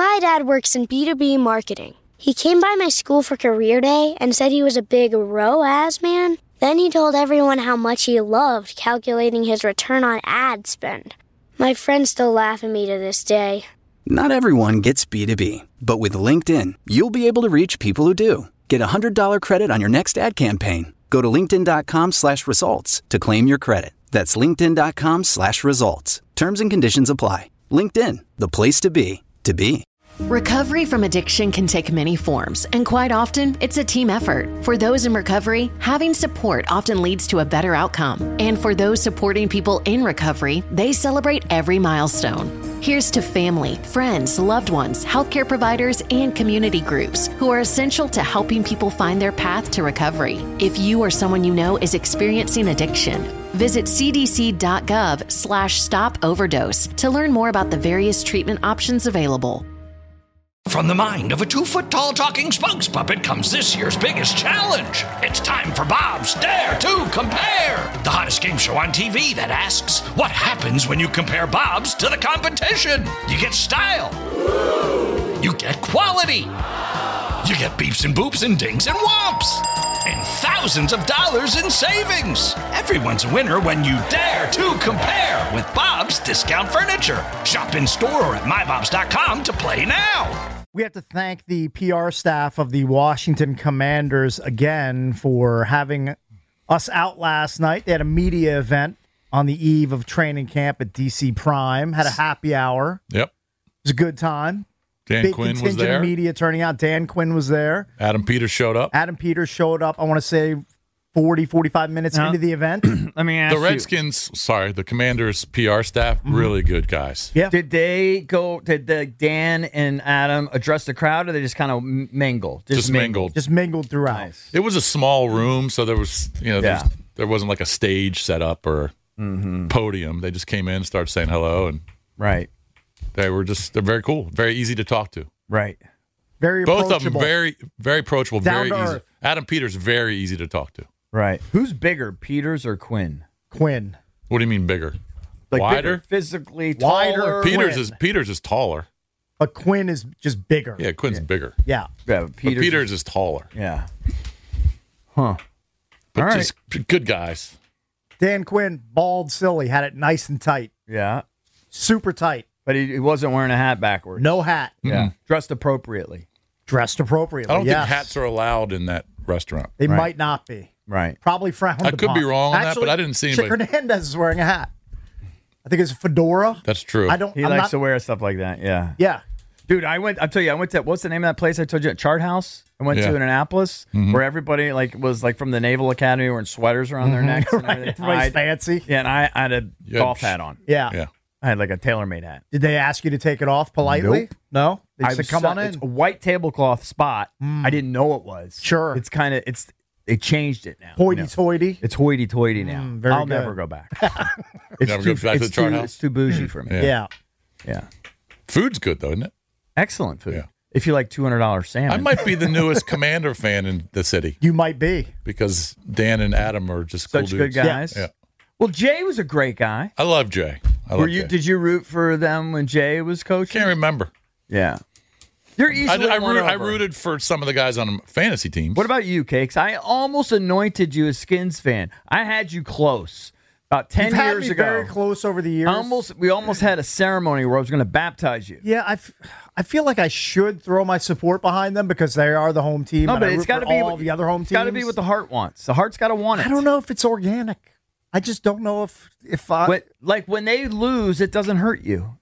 My dad works in B2B marketing. He came by my school for career day and said he was a big ROAS man. Then he told everyone how much he loved calculating his return on ad spend. My friends still laugh at me to this day. Not everyone gets B2B, but with LinkedIn, you'll be able to reach people who do. Get a $100 credit on your next ad campaign. Go to linkedin.com/results to claim your credit. That's linkedin.com/results. Terms and conditions apply. LinkedIn, the place to be, to be. Recovery from addiction can take many forms, and quite often, it's a team effort. For those in recovery, having support often leads to a better outcome. And for those supporting people in recovery, they celebrate every milestone. Here's to family, friends, loved ones, healthcare providers, and community groups who are essential to helping people find their path to recovery. If you or someone you know is experiencing addiction, visit cdc.gov/stop overdose to learn more about the various treatment options available. From the mind of a 2-foot-tall talking spokes puppet comes this year's biggest challenge. It's time for Bob's Dare to Compare, the hottest game show on TV that asks, what happens when you compare Bob's to the competition? You get style. You get quality. You get beeps and boops and dings and whomps. And thousands of dollars in savings. Everyone's a winner when you dare to compare with Bob's Discount Furniture. Shop in store or at mybobs.com to play now. We have to thank the PR staff of the Washington Commanders again for having us out last night. They had a media event on the eve of training camp at DC Prime. Had a happy hour. Yep. It was a good time. Dan Big Quinn was contingent there. of media turning out. Dan Quinn was there. Adam Peters showed up. I want to say 40, 45 minutes into the event. Let me ask The Redskins, the Commanders' PR staff, really good guys. Yeah. Did Dan and Adam address the crowd, or they just kind of mingle? Just mingled. Just mingled throughout. Nice. It was a small room, so there was, there wasn't like a stage set up or podium. They just came in, started saying hello, and Right. they're very cool, very easy to talk to. Right. Very Both of approachable. them very, very approachable, Down very to easy. earth. Adam Peters, very easy to talk to. Right. Who's bigger, Peters or Quinn? Quinn. What do you mean bigger? Like Wider? bigger, physically Wider. taller. Peters is taller. But Quinn is just bigger. Yeah, Quinn's bigger. Yeah. Yeah, But Peters is taller. Yeah. Huh. But All right. just good guys. Dan Quinn, bald, silly, had it nice and tight. Yeah. Super tight. But he wasn't wearing a hat backwards. No hat. Yeah. Dressed appropriately. Dressed appropriately. I don't yes. think hats are allowed in that restaurant. They Right. might not be. Right. Probably frowned I could upon. be wrong on that, Actually, but I didn't see Chick anybody. Hernandez is wearing a hat. I think it's a fedora. That's true. I don't. He I'm likes not, to wear stuff like that. Yeah. Yeah. Dude, I went to, what's the name of that place I told you at Chart House? I went Yeah. to in Annapolis, where everybody was from the Naval Academy wearing sweaters around their necks. And Right. everything. Everybody's fancy. Yeah, and I had a Yeah. golf hat on. Yeah. Yeah. I had like a tailor-made hat. Did they ask you to take it off politely? Nope. No. They I said, was "Come on It's a in." white tablecloth spot. I didn't know it was. Sure. It's kind of they changed it now. Hoity-toity. It's hoity-toity now. very I'll good. never go back. It's Never too, go back to it's the Chart too- House? It's too bougie for me. Yeah. Yeah. Food's good, though, isn't it? Excellent food. Yeah. If you like $200 salmon. I might be the newest Commander fan in the city You might be. because Dan and Adam are just Such cool good dudes. guys. Yeah. Well, Jay was a great guy. I love Jay. Jay. Did you root for them when Jay was coaching? Can't remember. Yeah. You're easily won I over. rooted for some of the guys on fantasy teams. What about you, Cakes? I almost anointed you a Skins fan. I had you close about 10 You've had years me ago. very close over the years. We almost had a ceremony where I was going to baptize you. Yeah, I feel like I should throw my support behind them because they are the home team. No, and but I it's root got to for be all the other home teams. It's got to be what the heart wants. The heart's got to want it. I don't know if it's organic. I just don't know if I. But like when they lose, it doesn't hurt you.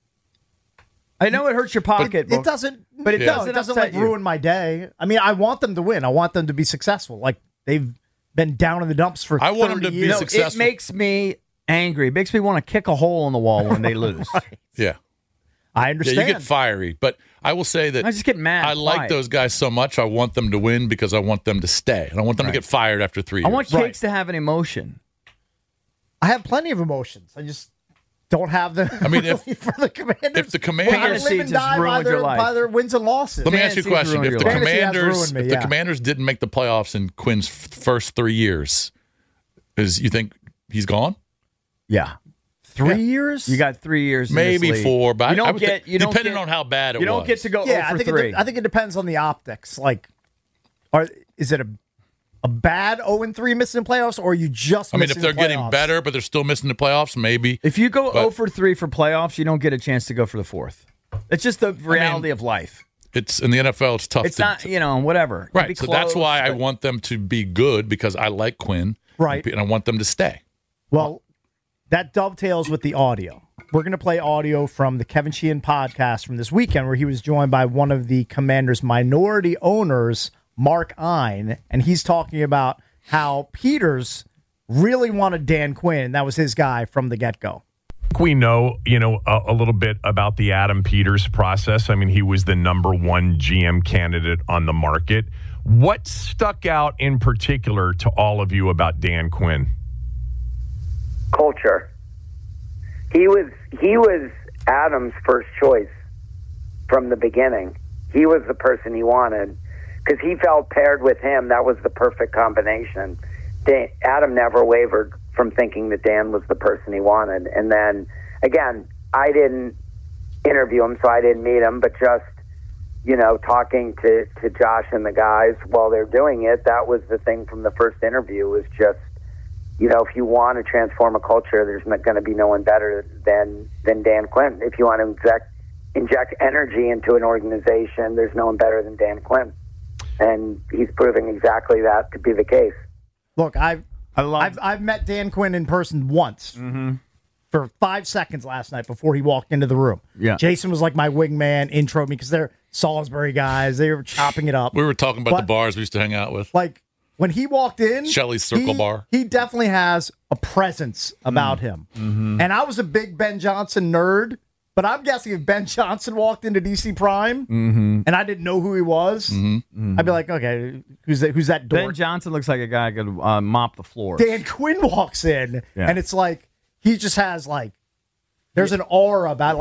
I know it hurts your pocket. It doesn't. But it no, doesn't It doesn't upset like you. ruin my day. I mean, I want them to win. I want them to be successful. Like they've been down in the dumps for. I want them 30 to be years. No, successful. it makes me angry. It makes me want to kick a hole in the wall when they lose. Yeah. I Yeah, understand. you get fiery. But I will say that I just get mad. I like quiet. those guys so much. I want them to win because I want them to stay. I don't want them to get fired after 3 years. I want Cakes to have an emotion. I have plenty of emotions. I just don't have them. I mean, if- for the Commanders, if the Commanders- I live Fantasy and just die by ruined your their, life. by their wins and losses. Let me ask you a Fantasy's question. ruined If the your life. Fantasy has Commanders, ruined me, if the yeah. Commanders didn't make the playoffs in Quinn's first 3 years, you think he's gone? Yeah. 3 years? You got 3 years. Maybe in this league. 4, but you don't get. You don't depending get, on how bad it was. You don't get to go Yeah, 0 for 3. I think it depends on the optics. Like, is it a bad 0-3 missing the playoffs, or are you just I mean, if missing they're the getting playoffs? better, but they're still missing the playoffs, maybe. If you go 0 for 3 for playoffs, you don't get a chance to go for the 4th. It's just the reality of life. It's in the NFL. It's tough. It's not, whatever. Right. Be So close, that's why I but- want them to be good, because I like Quinn. Right. And I want them to stay. Well, that dovetails with the audio. We're going to play audio from the Kevin Sheehan podcast from this weekend, where he was joined by one of the Commanders' minority owners, Mark Ein, and he's talking about how Peters really wanted Dan Quinn. That was his guy from the get-go. We know, a little bit about the Adam Peters process. I mean, he was the number one GM candidate on the market. What stuck out in particular to all of you about Dan Quinn? Culture. He was Adam's first choice from the beginning. He was the person he wanted because he felt paired with him. That was the perfect combination. Adam never wavered from thinking that Dan was the person he wanted. And then, again, I didn't interview him, so I didn't meet him, but just, talking to Josh and the guys while they're doing it, that was the thing from the first interview was just, if you want to transform a culture, there's not going to be no one better than Dan Quinn. If you want to inject energy into an organization, there's no one better than Dan Quinn. And he's proving exactly that to be the case. Look, I've met Dan Quinn in person once for 5 seconds last night before he walked into the room. Yeah. Jason was like my wingman, introed me because they're Salisbury guys. They were chopping it up. We were talking about the bars we used to hang out with. Like, when he walked in, Shelley's Circle Bar. He definitely has a presence about him. Mm-hmm. And I was a big Ben Johnson nerd, but I'm guessing if Ben Johnson walked into DC Prime and I didn't know who he was, I'd be like, okay, who's that dork? Ben Johnson looks like a guy who could mop the floor. Dan Quinn walks in, and it's like he just has there's an aura about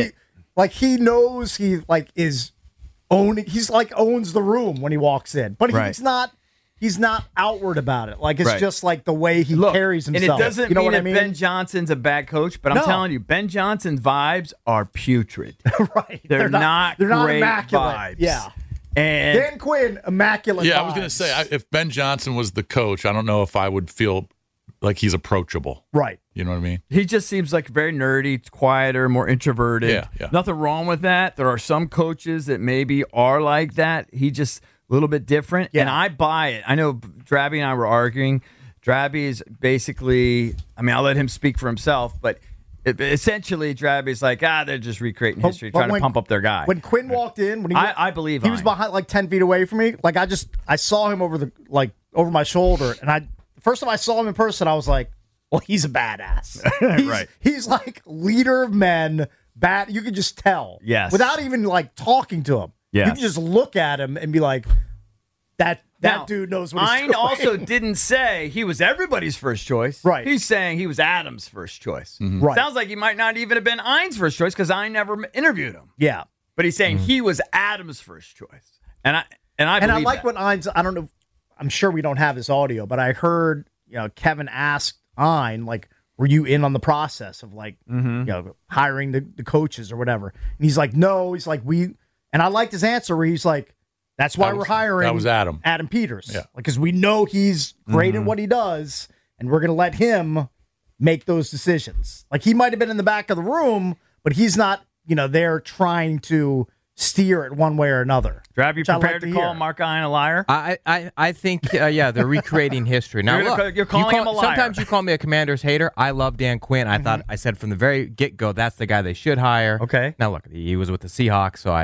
he knows he is owning. He's owns the room when he walks in, but he's not outward about it. It's just the way he carries himself. And it doesn't you know mean what I that mean? Ben Johnson's a bad coach, but I'm telling you, Ben Johnson's vibes are putrid. Right. They're not great immaculate. vibes. Yeah. And Dan Quinn, immaculate Yeah, vibes. I was going to say, if Ben Johnson was the coach, I don't know if I would feel like he's approachable. Right. You know what I mean? he just seems like very nerdy, quieter, more introverted. Yeah. Nothing wrong with that. There are some coaches that maybe are like that. He just a little bit different, and I buy it. I know Drabby and I were arguing. Drabby is basically, I'll let him speak for himself, but essentially Drabby's like, they're just recreating history, trying to pump up their guy. When Quinn walked in, I believe he was behind 10 feet away from me. I saw him over my shoulder, and first time I saw him in person, I was like, well, he's a badass. Right. He's leader of men. You could just tell. Yes. Without even talking to him. Yes. You can just look at him and be like, that dude knows what he's doing. Ein also didn't say he was everybody's first choice. Right. He's saying he was Adam's first choice. Mm-hmm. Right. Sounds like he might not even have been Ein's first choice because Ein never interviewed him. Yeah. But he's saying he was Adam's first choice. And I believe like that. what Ein's, I don't know, I'm sure we don't have this audio, but I heard, Kevin asked Ein, were you in on the process of hiring the coaches or whatever? And he's like, no. He's like, and I liked his answer where he's like, that's why we're hiring. That was Adam. Adam Peters. Yeah. Because we know he's great at what he does, and we're going to let him make those decisions. He might have been in the back of the room, but he's not, there trying to steer it one way or another. Drab, you prepared to call Mark Ein a liar? I think, they're recreating history. Now, you're calling him a liar. Sometimes you call me a Commander's hater. I love Dan Quinn. I said from the very get-go, that's the guy they should hire. Okay. Now, look, he was with the Seahawks, so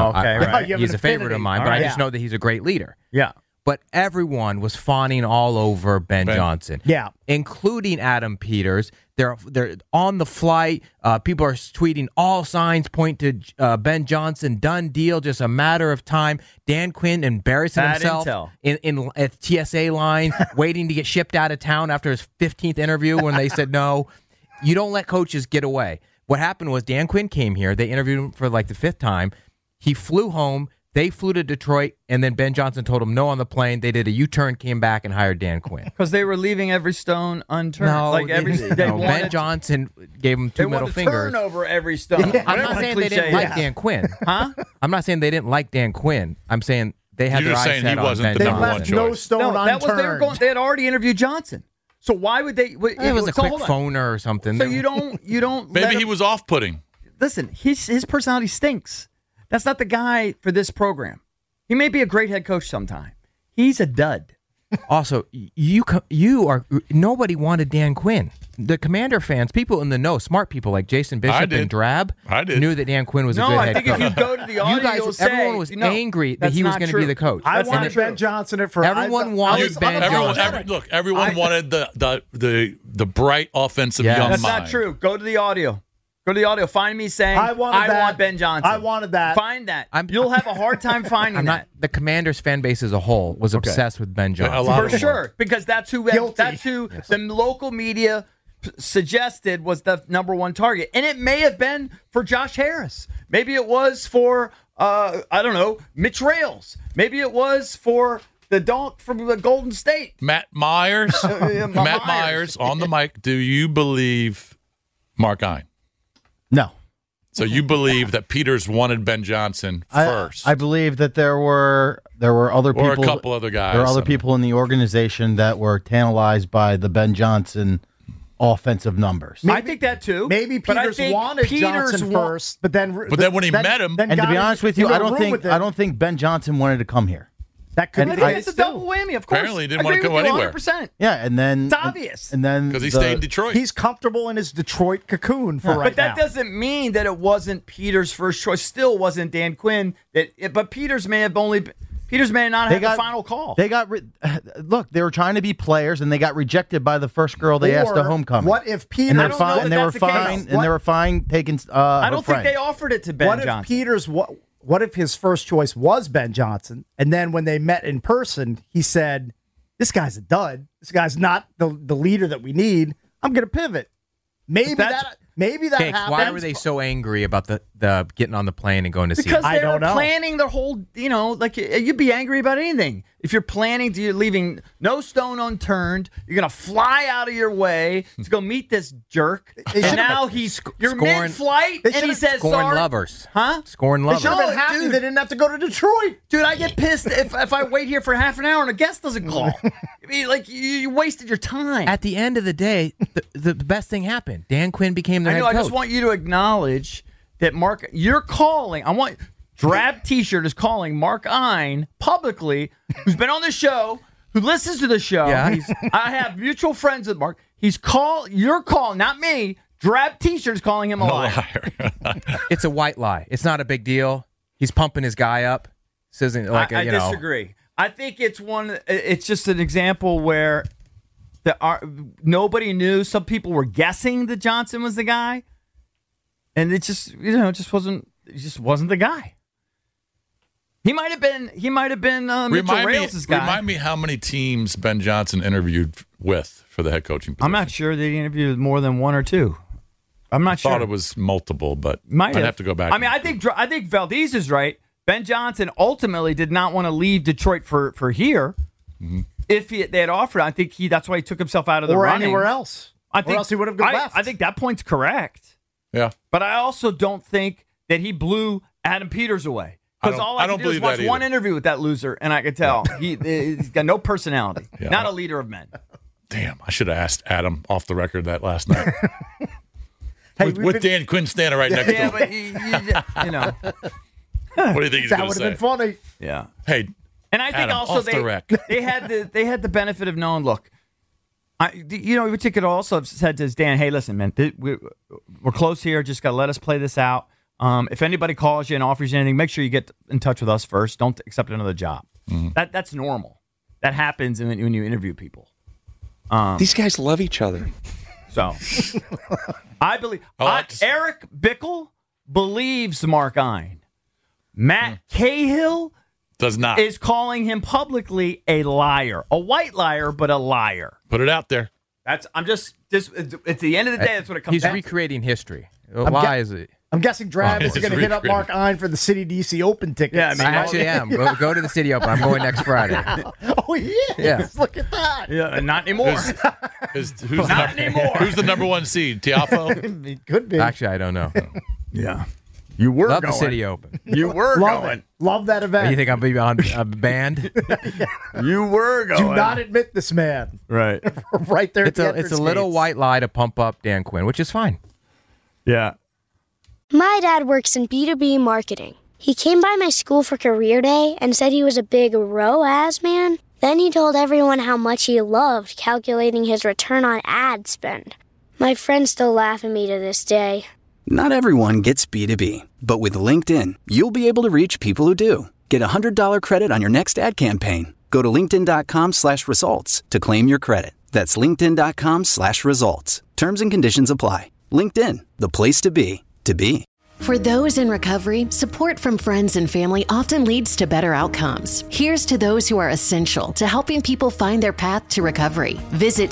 he's a favorite of mine, but I just know that he's a great leader. Yeah. But everyone was fawning all over Ben Johnson. Yeah. Including Adam Peters. They're on the flight. People are tweeting, all signs point to Ben Johnson, done deal, just a matter of time. Dan Quinn embarrassing himself in at TSA line, waiting to get shipped out of town after his 15th interview when they said no. You don't let coaches get away. What happened was Dan Quinn came here. They interviewed him for the 5th time. He flew home. They flew to Detroit, and then Ben Johnson told them no on the plane. They did a U-turn, came back, and hired Dan Quinn. Because they were leaving every stone unturned. No, Ben Ben Johnson gave them two middle fingers. Turn over every stone. I'm not saying they didn't like Dan Quinn. Huh? I'm not saying they didn't like Dan Quinn. I'm saying they had You're their eyes saying set he on wasn't Ben the Johnson. number one choice. No stone unturned. They had already interviewed Johnson. So why would they? It was a quick phoner or something. So you don't. Maybe he was off-putting. Listen, his personality stinks. That's not the guy for this program. He may be a great head coach sometime. He's a dud. Also, nobody wanted Dan Quinn. The Commander fans, people in the know, smart people like Jason Bishop and Drab, knew that Dan Quinn was a good head coach. No, I think if you go to the audio, everyone was angry that he was going to be the coach. I wanted Ben Johnson at first. Everyone wanted Ben Johnson. Look, everyone wanted the bright offensive young mind. That's not true. Go to the audio. Go to the audio. Find me saying, I want Ben Johnson. I wanted that. Find that. You'll have a hard time finding that. The Commanders fan base as a whole was obsessed with Ben Johnson. For sure. Because that's who the local media suggested was the number one target. And it may have been for Josh Harris. Maybe it was for, I don't know, Mitch Rales. Maybe it was for the donk from the Golden State. Matt Myers. Matt Myers on the mic. Do you believe Mark Ein? No. So you believe that Peters wanted Ben Johnson first? I believe that there were other people, or a couple other guys. There were other people in the organization that were tantalized by the Ben Johnson offensive numbers. I think that too. Maybe Peters wanted Johnson first, but then when he met him, and to be honest with you, I don't think Ben Johnson wanted to come here. That could I think it's a double whammy, of course. Apparently, he didn't want to go anywhere. 100%. Yeah, and then it's obvious. And then because he stayed in Detroit, he's comcomfortable in his Detroit cocoon for right now. But that doesn't mean that it wasn't Peters' first choice. Still wasn't Dan Quinn. But Peters may have not had the final call. They got look. They were trying to be players, and they got rejected by the first girl they asked to homecoming. What if Peters? And they were fine taking. I don't think they offered it to Ben Johnson. What if Peters? What if his first choice was Ben Johnson, and then when they met in person, he said, "This guy's a dud. This guy's not the leader that we need. I'm going to pivot." Maybe that happens. Why were they so angry about the getting on the plane and going to see him? Because they were planning their whole, like you'd be angry about anything. If you're planning you're leaving no stone unturned, you're going to fly out of your way to go meet this jerk. And now you're mid-flight and he says, scorn lovers. Huh? Scorn lovers. They should have been happy they didn't have to go to Detroit. Dude, I get pissed if I wait here for half an hour and a guest doesn't call. I mean, you wasted your time. At the end of the day, the best thing happened. Dan Quinn became the head coach. I just want you to acknowledge that Mark, you're calling. Drab T-shirt is calling Mark Ein publicly, who's been on the show, who listens to the show. Yeah. I have mutual friends with Mark. You're calling, not me. Drab T-shirt is calling him a liar. It's a white lie. It's not a big deal. He's pumping his guy up. This isn't like I disagree. I think it's just an example where nobody knew. Some people were guessing that Johnson was the guy, and it just wasn't the guy. He might have been Mitchell Rales' guy. Remind me how many teams Ben Johnson interviewed with for the head coaching position. I'm not sure that he interviewed more than one or two. I'm not sure. I thought it was multiple, but I'd have to go back. I mean, I think Valdez is right. Ben Johnson ultimately did not want to leave Detroit for here. Mm-hmm. If they had offered, I think that's why he took himself out of the running. Or anywhere else. Or else he would have left. I think that point's correct. Yeah. But I also don't think that he blew Adam Peters away. Because all I can do is watch one interview with that loser, and I could tell he's got no personality. Yeah. Not a leader of men. Damn, I should have asked Adam off the record that last night. with Dan Quinn standing right next to him. Yeah, but what do you think he's going to say? That would have been funny. Yeah. Hey, and I think Adam, also they had the benefit of knowing. Look, we could also have said to Dan, "Hey, listen, man, we're close here. Just got to let us play this out. If anybody calls you and offers you anything, make sure you get in touch with us first. Don't accept another job. Mm-hmm. That's normal. That happens when you interview people. These guys love each other. So I believe Eric Bickel believes Mark Ein. Matt Cahill does not. Is calling him publicly a liar, a white liar, but a liar. Put it out there. At the end of the day, that's what it comes down to. He's recreating history. Why is it? I'm guessing Travis is going to hit up Mark Ein for the City DC Open tickets. Yeah, I actually am. Go to the City Open. I'm going next Friday. Oh, he is. Yeah. Look at that. Yeah, not anymore. Who's the number one seed? Tiafo? It could be. Actually, I don't know. Yeah. You were Love going. the City Open. You were Love going. it. Love that event. You think I'm on a band? You were going. Do not admit this, man. Right. Right there. It's a little white lie to pump up Dan Quinn, which is fine. Yeah. My dad works in B2B marketing. He came by my school for career day and said he was a big ROAS man. Then he told everyone how much he loved calculating his return on ad spend. My friends still laugh at me to this day. Not everyone gets B2B, but with LinkedIn, you'll be able to reach people who do. Get a $100 credit on your next ad campaign. Go to linkedin.com/results to claim your credit. That's linkedin.com/results. Terms and conditions apply. LinkedIn, the place to be, to be. For those in recovery, support from friends and family often leads to better outcomes. Here's to those who are essential to helping people find their path to recovery. Visit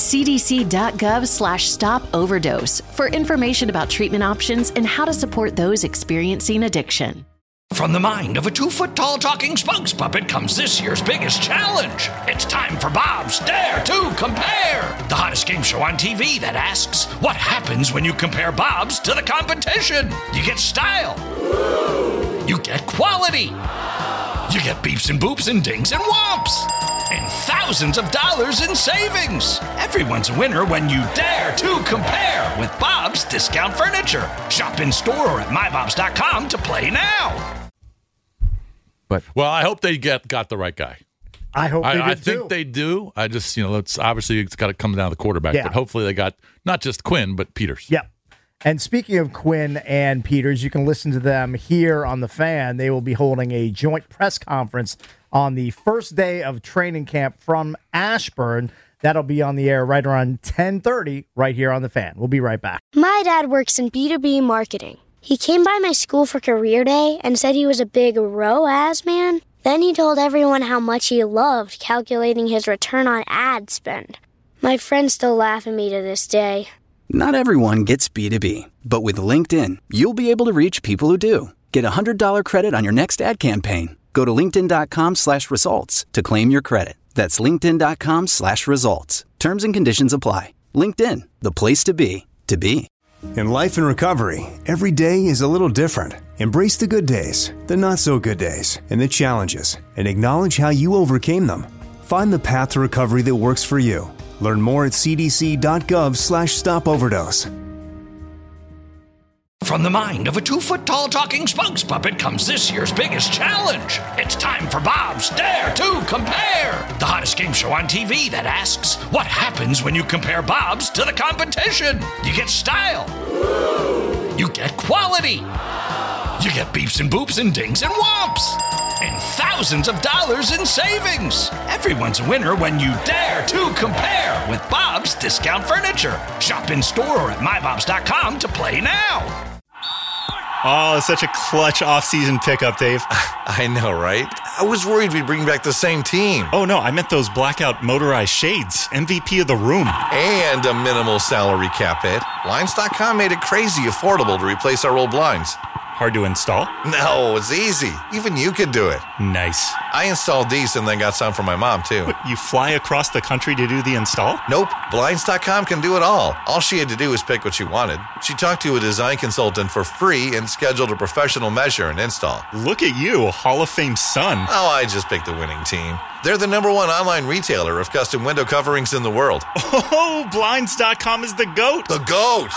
cdc.gov/stop-overdose for information about treatment options and how to support those experiencing addiction. From the mind of a 2-foot-tall talking spokes puppet comes this year's biggest challenge. It's time for Bob's Dare to Compare, the hottest game show on TV that asks, what happens when you compare Bobs to the competition? You get style. You get quality. You get beeps and boops and dings and whomps. And thousands of dollars in savings. Everyone's a winner when you dare to compare with Bob's Discount Furniture. Shop in store or at mybobs.com to play now. Well, I hope they got the right guy. I hope they do. I think they do. I just, it's obviously it's got to come down to the quarterback. Yeah. But hopefully they got not just Quinn, but Peters. Yep. And speaking of Quinn and Peters, you can listen to them here on The Fan. They will be holding a joint press conference on the first day of training camp from Ashburn. That'll be on the air right around 10:30 right here on The Fan. We'll be right back. My dad works in B2B marketing. He came by my school for career day and said he was a big ROAS man. Then he told everyone how much he loved calculating his return on ad spend. My friends still laugh at me to this day. Not everyone gets B2B, but with LinkedIn, you'll be able to reach people who do. Get a $100 credit on your next ad campaign. Go to linkedin.com/results to claim your credit. That's linkedin.com/results. Terms and conditions apply. LinkedIn, the place to be, to be. In life and recovery, every day is a little different. Embrace the good days, the not so good days, and the challenges, and acknowledge how you overcame them. Find the path to recovery that works for you. Learn more at cdc.gov/stop-overdose. From the mind of a 2-foot-tall talking spokes puppet comes this year's biggest challenge. It's time for Bob's Dare to Compare, the hottest game show on TV that asks, what happens when you compare Bobs to the competition? You get style. You get quality. You get beeps and boops and dings and whomps. And thousands of dollars in savings. Everyone's a winner when you dare to compare with Bob's Discount Furniture. Shop in store or at mybobs.com to play now. Oh, such a clutch off-season pickup, Dave. I know, right? I was worried we'd bring back the same team. Oh, no, I meant those blackout motorized shades. MVP of the room. And a minimal salary cap hit. Blinds.com made it crazy affordable to replace our old blinds. Hard to install? No, it's easy. Even you could do it. Nice. I installed these and then got some for my mom, too. You fly across the country to do the install? Nope. Blinds.com can do it all. All she had to do was pick what she wanted. She talked to a design consultant for free and scheduled a professional measure and install. Look at you, Hall of Fame son. Oh, I just picked the winning team. They're the #1 online retailer of custom window coverings in the world. Oh, Blinds.com is the GOAT. The GOAT!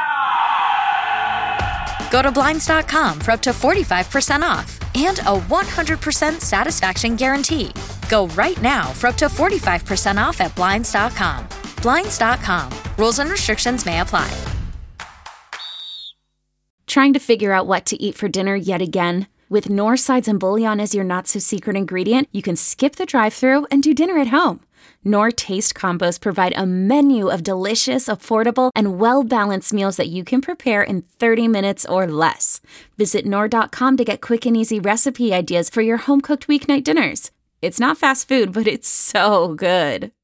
Go to Blinds.com for up to 45% off and a 100% satisfaction guarantee. Go right now for up to 45% off at Blinds.com. Blinds.com. Rules and restrictions may apply. Trying to figure out what to eat for dinner yet again? With Knorr sides and bouillon as your not-so-secret ingredient, you can skip the drive-thru and do dinner at home. Knorr Taste Combos provide a menu of delicious, affordable, and well-balanced meals that you can prepare in 30 minutes or less. Visit Knorr.com to get quick and easy recipe ideas for your home-cooked weeknight dinners. It's not fast food, but it's so good.